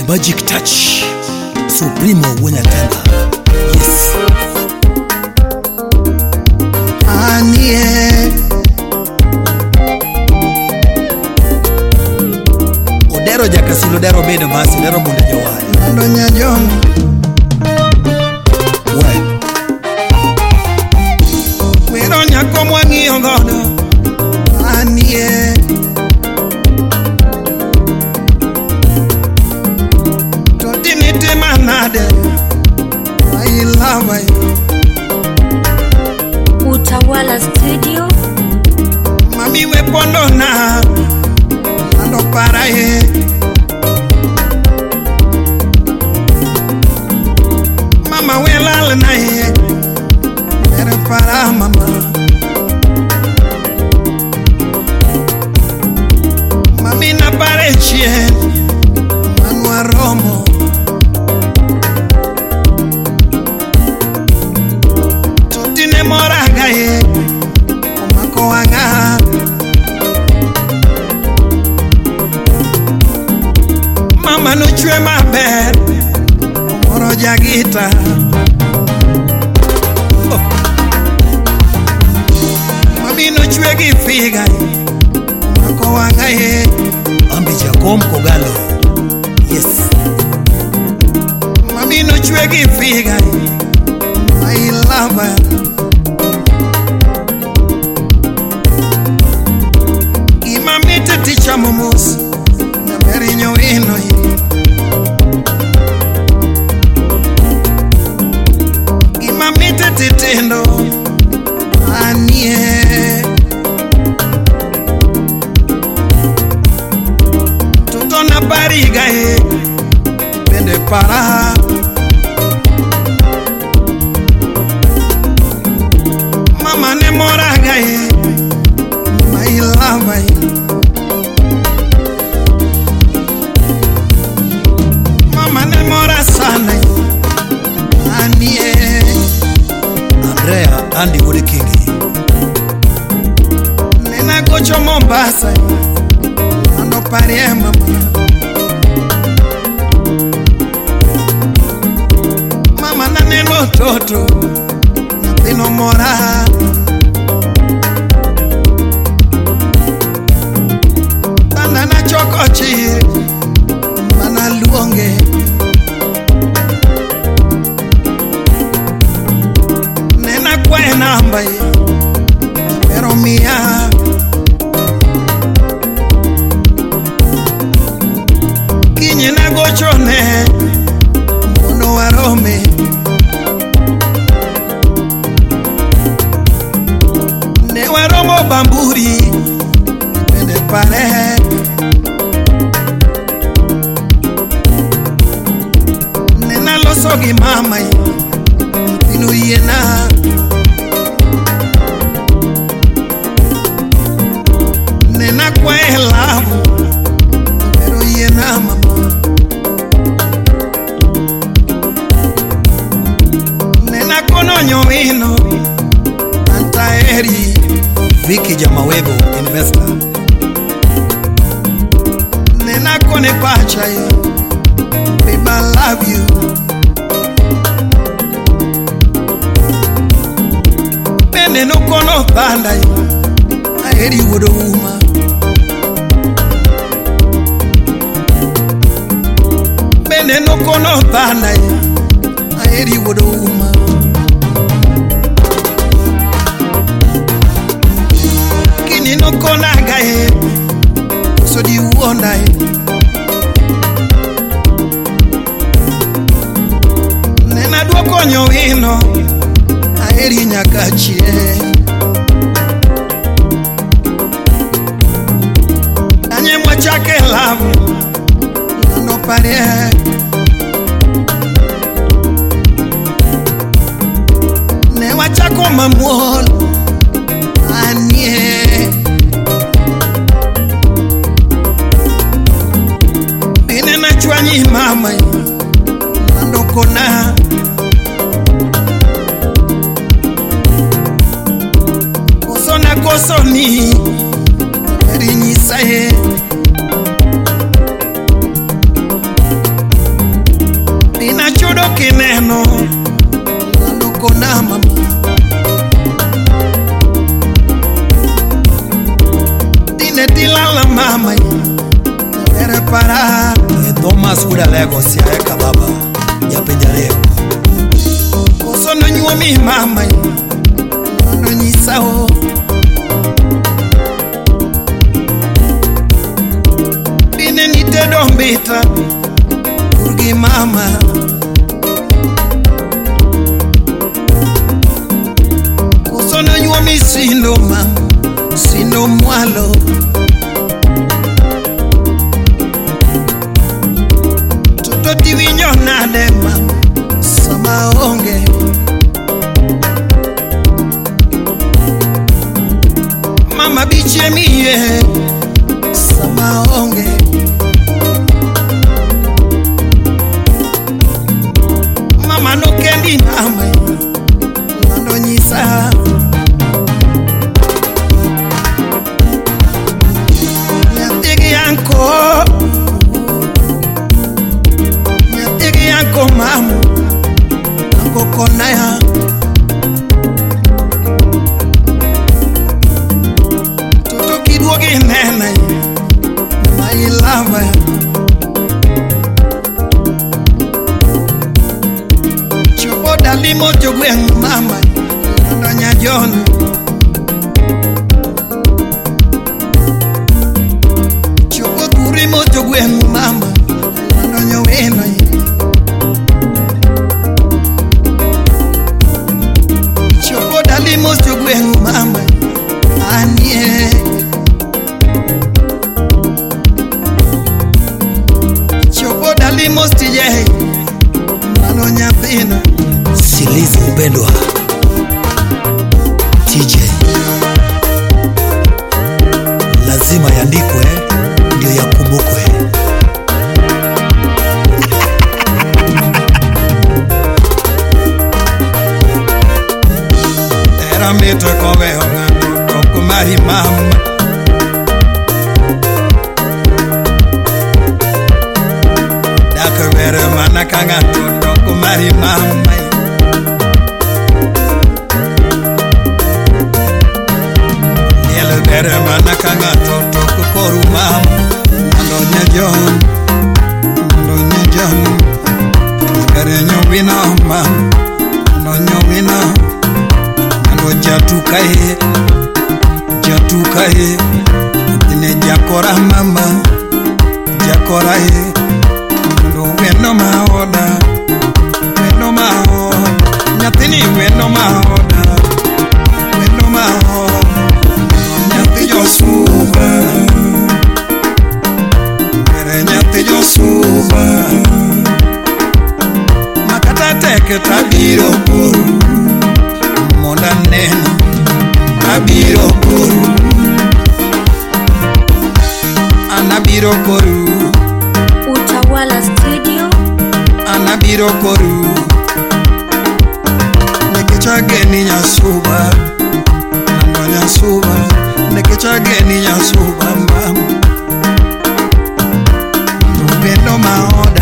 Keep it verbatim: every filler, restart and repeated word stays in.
Magic Touch Supremo Wanyatenda. Yes. Anie Odero jakasilo dero bedo masi dero bunde jawai Nando nyajong We Wero nyako mwangi ongodo Anie Totini manade I love you Utawala Studio. Mami we pondo na Ando para ye Mama we lala na ye Ere para mama Mami na pare chie Manua Romo Totine moraga ye Omako wanga Mama no chwe maber Omoro jagita oh. Mami no chwe gifiga Omako wanga ye Ambi Jakom Kogalo. Yes. Mami no chwe gifiga I love her Imami te ticha momos Na berinyo ino hi Imami te titendo Anie Tuto na bariga he Bende para Mama ne moraga he My love Mama ne mora sana Anie Andrea Andy Wode Kingi. Nena gocho Mombasa Ando parie mama Mama na neno toto Na pino mora Tanda na choko chiri Mana luonge Nena kwe namba ye Pero mia Kinye na gocho ne Mono warome Ne waromo bamburi Pende pare Nena loso gi mama Inu yena Nena kwe lavu Pero yena mama Nena kono nyowino Antaeri Vicky Jamawego Investor. Nena kone pacha ye Babe I love you Bende no kono banda ye Aeri wodo uma Bende no kono banda ye Aeri wodo uma Kini no kona gaye So di wonda ye Nena duoko nyowino Aeri nyakachie Anye mwachake lavu Nano parie Ne wachako mamuol Anie Bine na chwanyi mama Nando kona Koso na koso ni Eri nyisaye kineno lando kona mama dine dilala mama Nere para E Thomas kuda lego siya eka baba ya penjareo Koso no nyuwa mi mama Lando nyisao Dine nite dombita Urgi mama Koso no nyuwa mi sindo mama Sindo mwalo Toto diwinyo nade mama Sama onge Mama biche miye Sama onge Mama no kendi mama Lando nyisa Nyatigi yanko Nyatigi yanko mama Anko konaya Toto kiduogi nena Mama ilava Chopo dalimo jogwen mama Lando nyajon Chopo turimo jogwen mama Lando nyowena Chopo dalimo jogwen mama Anie Chopo dalimo stije Lando nyapina Silizi Upendwa T J lazima yandikwe ndio yakumbukwe. Era mito kowe honga Kokumari mama Daka vere mana kanga Kokumari mama Niele vere mana kanga Kokoru mama Alonya John Alonya John Kare nyobina mama Alonya wina Alo jatuka he Jatuka he Tine jakora mama Jakora he Alo weno maoda Weno maoda Nyatini weno maoda Weno maoda Nyati josuba Mere nyati josuba Makata teke tabiro kuru Monda nena Abiro koru Anabiro koru Utawala Studio. Anabiro koru Nekecha geni nyasuba Nando nyasuba Nekecha geni nyasuba mama Upendo maoda